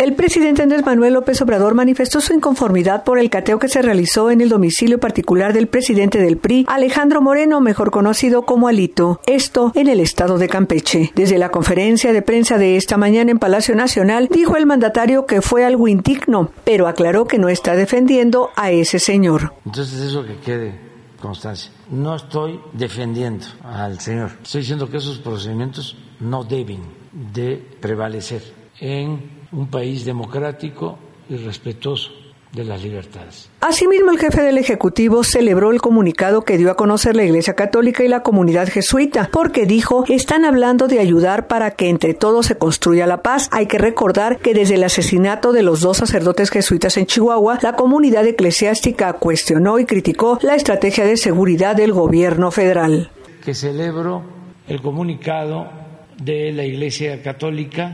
El presidente Andrés Manuel López Obrador manifestó su inconformidad por el cateo que se realizó en el domicilio particular del presidente del PRI, Alejandro Moreno, mejor conocido como Alito, esto en el estado de Campeche. Desde la conferencia de prensa de esta mañana en Palacio Nacional, dijo el mandatario que fue algo indigno, pero aclaró que no está defendiendo a ese señor. Entonces eso que quede constancia. No estoy defendiendo al señor. Estoy diciendo que esos procedimientos no deben de prevalecer en un país democrático y respetuoso de las libertades. Asimismo, el jefe del Ejecutivo celebró el comunicado que dio a conocer la Iglesia Católica y la comunidad jesuita, porque dijo, están hablando de ayudar para que entre todos se construya la paz. Hay que recordar que desde el asesinato de los 2 sacerdotes jesuitas en Chihuahua, la comunidad eclesiástica cuestionó y criticó la estrategia de seguridad del gobierno federal. Que celebro el comunicado de la Iglesia Católica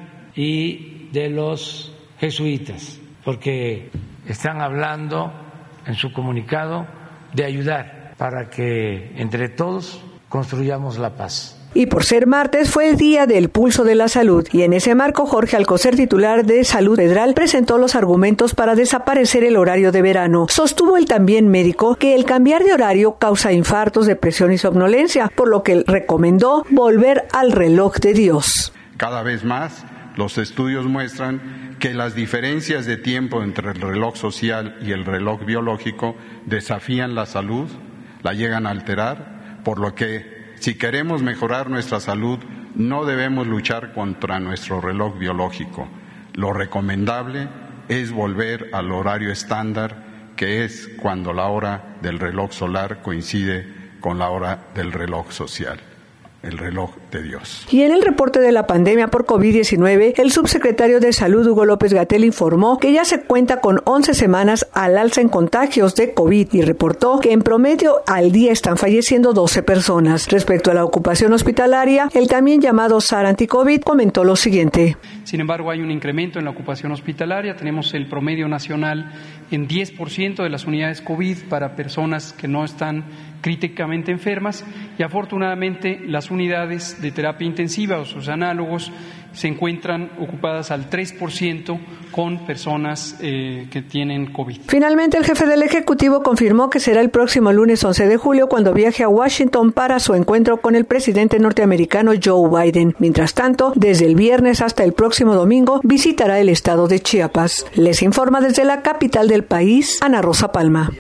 y de los jesuitas, porque están hablando en su comunicado de ayudar para que entre todos construyamos la paz. Y por ser martes fue el día del Pulso de la Salud, y en ese marco Jorge Alcocer, titular de Salud Federal, presentó los argumentos para desaparecer el horario de verano. Sostuvo el también médico que el cambiar de horario causa infartos, depresión y somnolencia, por lo que recomendó volver al reloj de Dios. Cada vez más, los estudios muestran que las diferencias de tiempo entre el reloj social y el reloj biológico desafían la salud, la llegan a alterar, por lo que si queremos mejorar nuestra salud, no debemos luchar contra nuestro reloj biológico. Lo recomendable es volver al horario estándar, que es cuando la hora del reloj solar coincide con la hora del reloj social. El reloj de Dios. Y en el reporte de la pandemia por COVID-19, el subsecretario de Salud, Hugo López-Gatell, informó que ya se cuenta con 11 semanas al alza en contagios de COVID y reportó que en promedio al día están falleciendo 12 personas. Respecto a la ocupación hospitalaria, el también llamado SAR anti-COVID comentó lo siguiente. Sin embargo, hay un incremento en la ocupación hospitalaria. Tenemos el promedio nacional en 10% de las unidades COVID para personas que no están críticamente enfermas, y afortunadamente las unidades de terapia intensiva o sus análogos se encuentran ocupadas al 3% con personas que tienen COVID. Finalmente, el jefe del Ejecutivo confirmó que será el próximo lunes 11 de julio cuando viaje a Washington para su encuentro con el presidente norteamericano Joe Biden. Mientras tanto, desde el viernes hasta el próximo domingo visitará el estado de Chiapas. Les informa desde la capital del país, Ana Rosa Palma.